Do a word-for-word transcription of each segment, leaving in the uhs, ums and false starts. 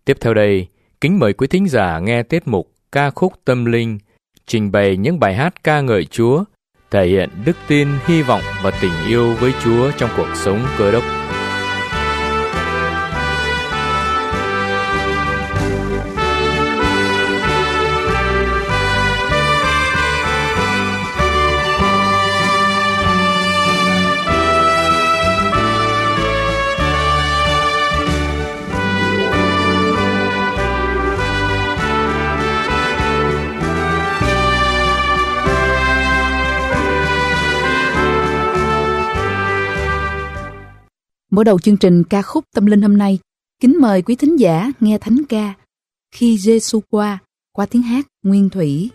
Tiếp theo đây, kính mời quý thính giả nghe tiết mục Ca khúc Tâm linh, trình bày những bài hát ca ngợi Chúa, thể hiện đức tin, hy vọng và tình yêu với Chúa trong cuộc sống Cơ Đốc. Mở đầu chương trình ca khúc tâm linh hôm nay, kính mời quý thính giả nghe thánh ca Khi Giê-xu qua qua tiếng hát Nguyên Thủy.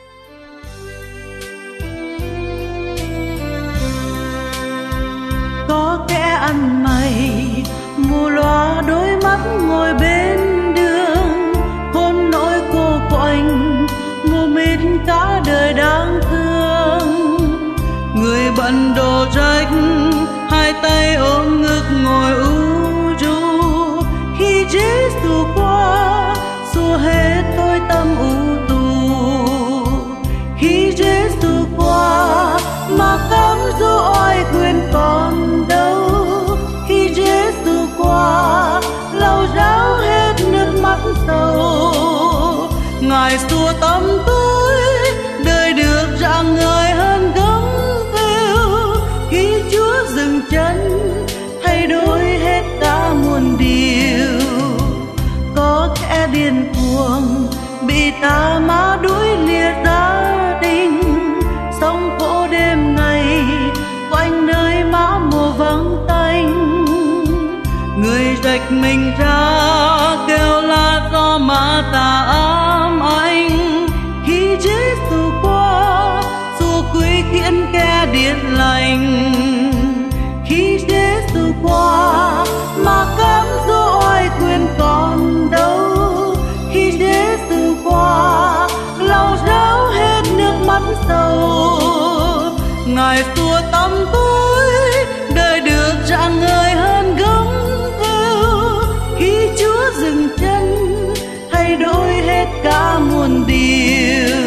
Có kẻ ăn mày mù loa đôi mắt ngồi bên đường, hôn nỗi cô quạnh mù mịt cả đời đáng thương. Người bận đồ rách, hai tay ôm ngực ngồi u ru. Khi Giê-xu qua xua hết tôi tâm u tù. Khi Giê-xu qua mà cám dỗ oai quyền còn đâu. Khi Giê-xu qua lau ráo hết nước mắt sầu. Ngài xua tâm tôi đời được rạng ngời hơn gấm veo. Khi Chúa dừng chân thay đổi hết cả muôn điều. Có kẻ điên cuồng bị tà ma đuổi lìa gia đình, sống khổ đêm ngày quanh nơi má mồ vắng tanh. Người rạch mình ra kêu la do ma tà ám ảnh. Khi Giê-xu qua xua quý khiển kẻ điên lành. Khi Giê-xu qua mà cám dỗ oai quyền còn đâu. Khi Giê-xu qua lau ráo hết nước mắt sầu. Ngài xua tâm tôi đời được rạng ngời hơn gấm veo. Khi Chúa dừng chân thay đổi hết cả muôn điều.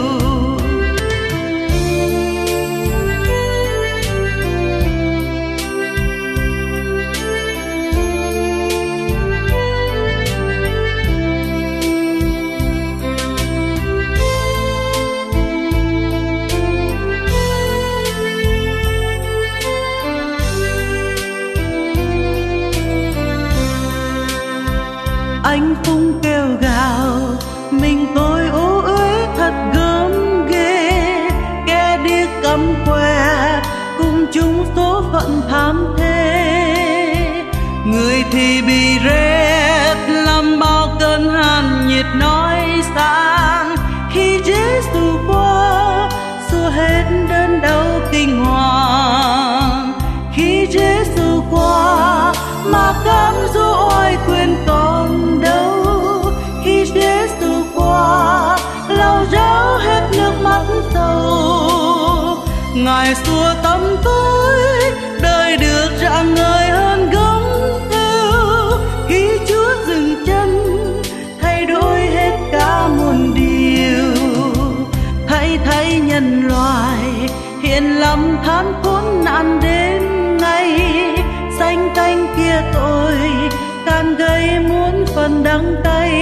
Anh Phung kêu gào mình tôi ố uế thật gớm ghê. Kẻ điếc cắm que cùng chung số phận thảm thế. Người thì bị rét làm bao cơn hàn nhiệt nói sang. Khi Giê-xu qua xua hết đớn đau kinh hoàng. Khi Giê-xu qua mà cám dỗ oai quyền còn đâu. Khi Giê-xu qua lau ráo hết nước mắt sầu. Ngài xua tâm tôi đời được rạng ngời hơn gấm veo. Khi Chúa dừng chân thay đổi hết cả muôn điều. Thay thay nhân loại hiện lầm than khốn nạn đến ngày. Xanh canh kia tôi can gây muốn phần đắng cay.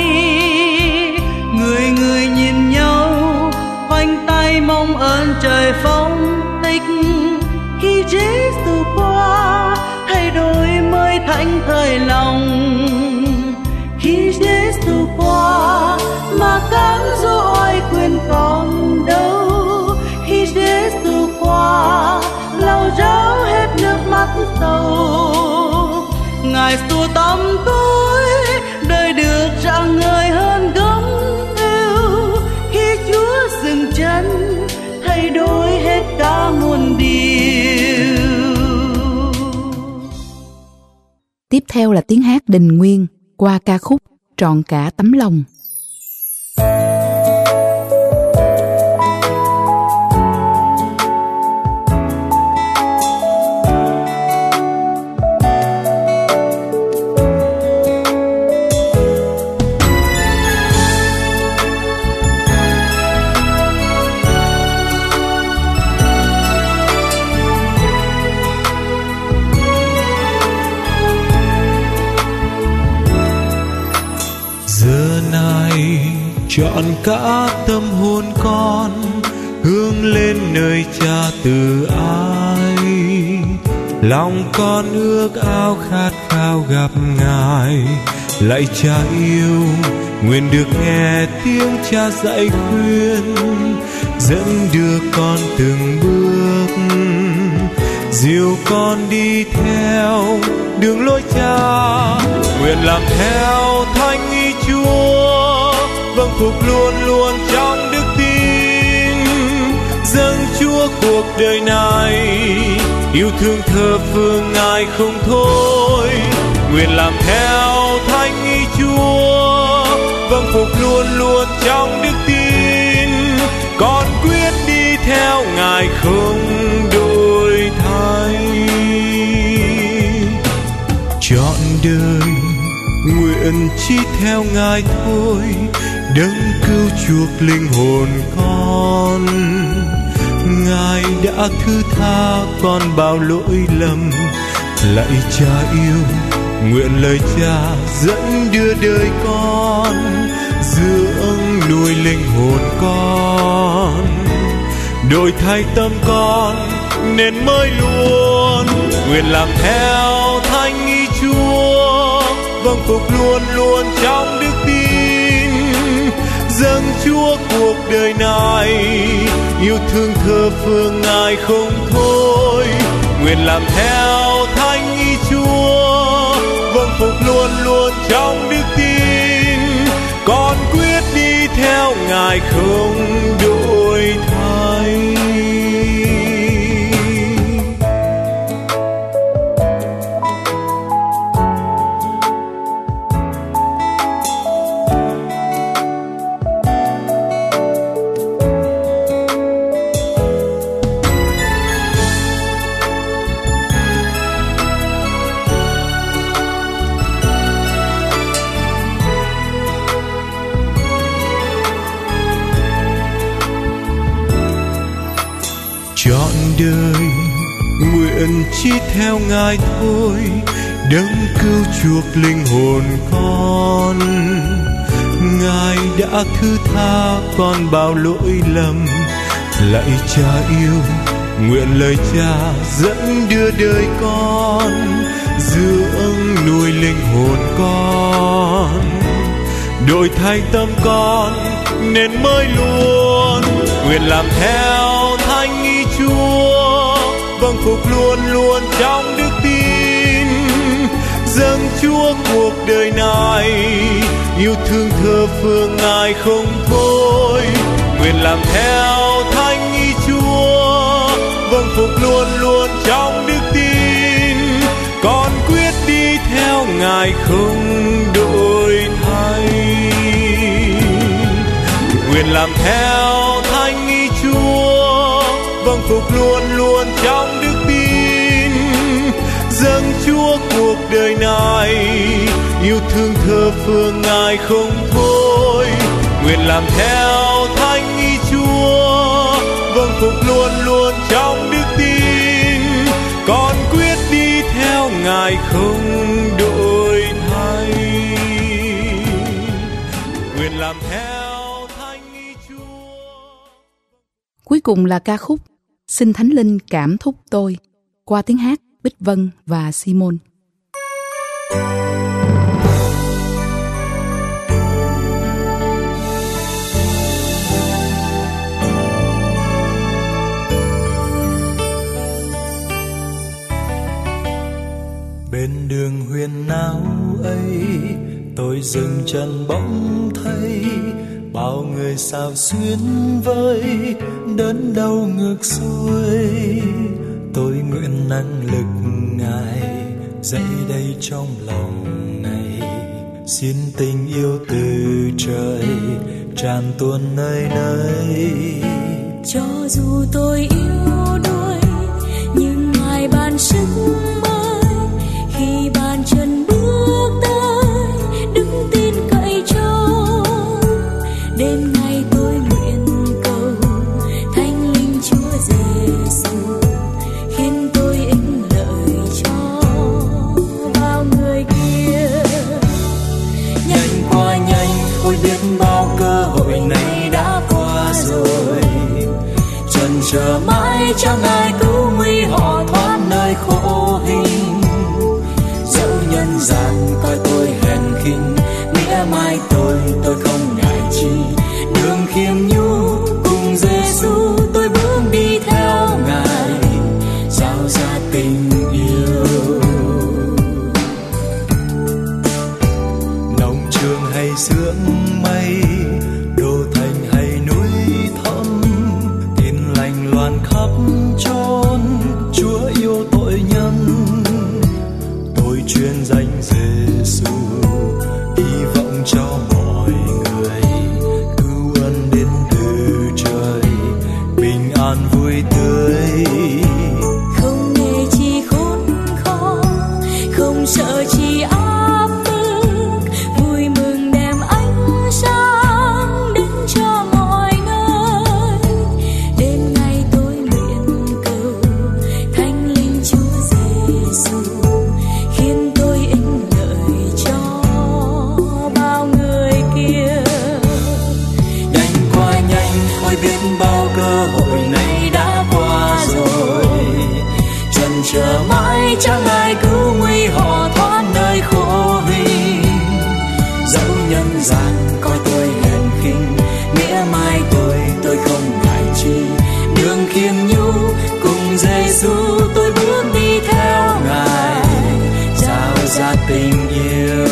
Người người nhìn nhau khoanh tay mong ơn trời phong tích. Khi Giê-xu qua thay đổi mới thánh thời lòng. Khi Giê-xu qua mà cám dỗ oai quyền còn đâu. Khi Giê-xu qua lau ráo hết nước mắt sầu. Ngài xua tâm tôi đời được rạng ngời hơn gấm veo. Khi Chúa dừng chân thay đổi hết cả muôn điều. Tiếp theo là tiếng hát Đình Nguyên qua ca khúc Trọn cả tấm lòng. trọn cả tâm hồn con hướng lên nơi Cha từ ái. Lòng con ước ao khát khao gặp Ngài, lạy Cha yêu, nguyện được nghe tiếng Cha dạy khuyên, dẫn đưa con từng bước, dìu con đi theo đường lối Cha. Nguyện làm theo thánh ý Chúa, vâng phục luôn luôn trong đức tin, dâng Chúa cuộc đời này, yêu thương thờ phượng Ngài không thôi. Nguyện làm theo thánh ý Chúa, vâng phục luôn luôn trong đức tin, con quyết đi theo Ngài không đổi thay. Trọn đời nguyện chỉ theo Ngài thôi, đấng cứu chuộc linh hồn con. Ngài đã thứ tha con bao lỗi lầm, lạy Cha yêu, nguyện lời Cha dẫn đưa đời con, dưỡng nuôi linh hồn con, đổi thay tâm con nên mới luôn. Nguyện làm theo thánh ý Chúa, vâng phục luôn luôn trong đức tin, dâng Chúa cuộc đời này, yêu thương thờ phượng Ngài không thôi. Nguyện làm theo thánh ý Chúa, vâng phục luôn luôn trong đức tin, con quyết đi theo Ngài không đổi thay. Trọn đời nguyện chỉ theo Ngài thôi, đấng cứu chuộc linh hồn con. Ngài đã thứ tha con bao lỗi lầm, lạy Cha yêu, nguyện lời Cha dẫn đưa đời con, dưỡng nuôi linh hồn con, đổi thay tâm con nên mới luôn. Nguyện làm theo thánh ý Chúa, vâng phục luôn luôn trong đức tin, dâng Chúa cuộc đời này, yêu thương thờ phượng Ngài không thôi. Nguyện làm theo thánh ý Chúa, vâng phục luôn luôn trong đức tin, con quyết đi theo Ngài không đổi thay. Nguyện làm theo thánh ý Chúa, vâng phục luôn luôn trong đức tin, dâng Chúa cuộc đời này, yêu thương thờ phượng Ngài không thôi. Nguyện làm theo thánh ý Chúa, vâng phục luôn luôn trong đức tin, con quyết đi theo Ngài không đổi thay. Nguyện làm theo thánh ý Chúa. Cuối cùng là ca khúc Xin Thánh Linh cảm thúc tôi, qua tiếng hát Bích Vân và Simon. Bên đường huyền áo ấy, tôi dừng chân bỗng thấy bao người xao xuyến với đớn đau ngược xuôi. Tôi nguyện năng lực Ngài dậy đây trong lòng này, xin tình yêu từ trời tràn tuôn nơi nơi. Cho dù tôi yếu đuối nhưng Ngài ban sức mới, khi bàn chân bước tới đứng tin cậy trông. Đêm nay tôi nguyện cầu Thánh Linh Chúa Giêsu khiến tôi ích lợi cho bao người kia. Nhanh qua nhanh, ôi biết bao cơ hội chẳng ai cứu nguy họ thoát nơi khổ hình. Dẫu nhân gian coi tôi hèn khinh, nghĩa mai tôi tôi không ngại chi. Đường khiêm nhu cùng Giêsu tôi bước đi theo Ngài, giao ra tình yêu. Nông trường hay sương mây, đô thành hay núi thẳm, tin lành loan khắp chốn. Chúa yêu tội nhân, tôi chuyên danh Giêsu, hy vọng cho mọi người cứu ân đến từ trời, bình an vui tươi. Không nề chi khốn khó, không sợ chi áp bức, vui mừng đem ánh sáng đến cho mọi nơi. Đến ngày tôi nguyện cầu Thánh Linh Chúa Giêsu, khiến tôi ích lợi cho bao người kia. Nhanh qua nhanh, ôi biết bao cơ hội này đã qua rồi. Trần chờ mãi chẳng ai cứu nguy họ thoát nơi khổ hình. Dẫu nhân gian coi tôi hèn khinh, nghĩa mai tôi tôi không ngại chi. Đường khiêm nhu cùng Giêsu tôi bước đi theo Ngài, giao ra tình yêu.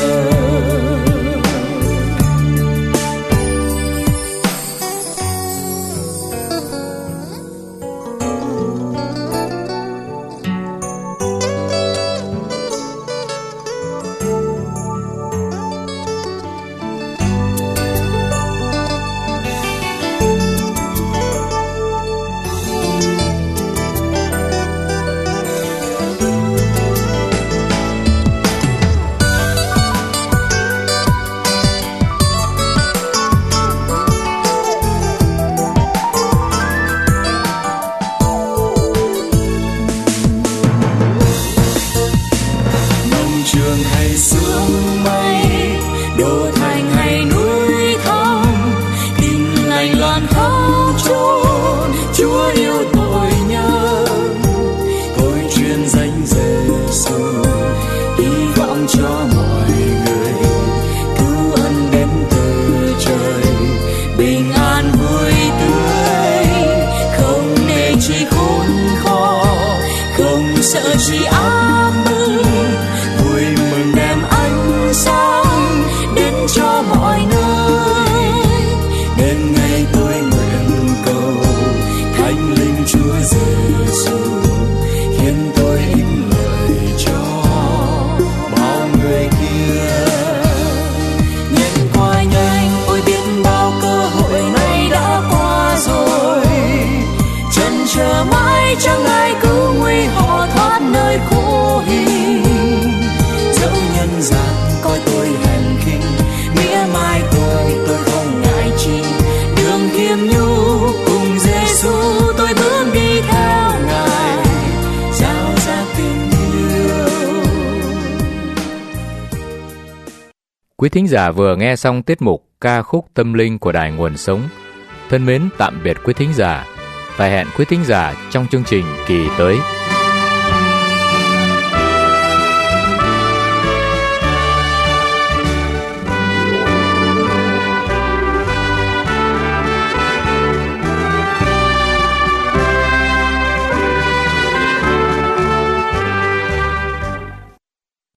Trường hay sương mây, đô thành hay núi thẳm, tin lành loan khắp chốn. Chúa yêu tội nhân, tôi chuyên danh Giêsu, hy vọng cho mọi người cứu ân đến từ trời, bình an vui tươi. Không nề chi khốn khó, không sợ chi áp bức, vui mừng đem ánh sáng đến cho mọi nơi. Đến ngày tôi nguyện cầu Thánh Linh Chúa Giêsu, khiến tôi ích lợi cho bao người kia. Nhanh qua nhanh, ôi biết bao cơ hội này đã qua rồi. Chần chờ mãi chẳng ai cứu nguy họ thoát nơi khổ hình. Dẫu nhân gian coi tôi hèn khinh, nghĩa mai tôi tôi không ngại chi. Đường khiêm nhu cùng Giêsu tôi bước đi theo Ngài, giao ra tình yêu. Quý thính giả vừa nghe xong tiết mục ca khúc tâm linh của Đài Nguồn Sống. Thân mến tạm biệt quý thính giả và hẹn quý thính giả trong chương trình kỳ tới.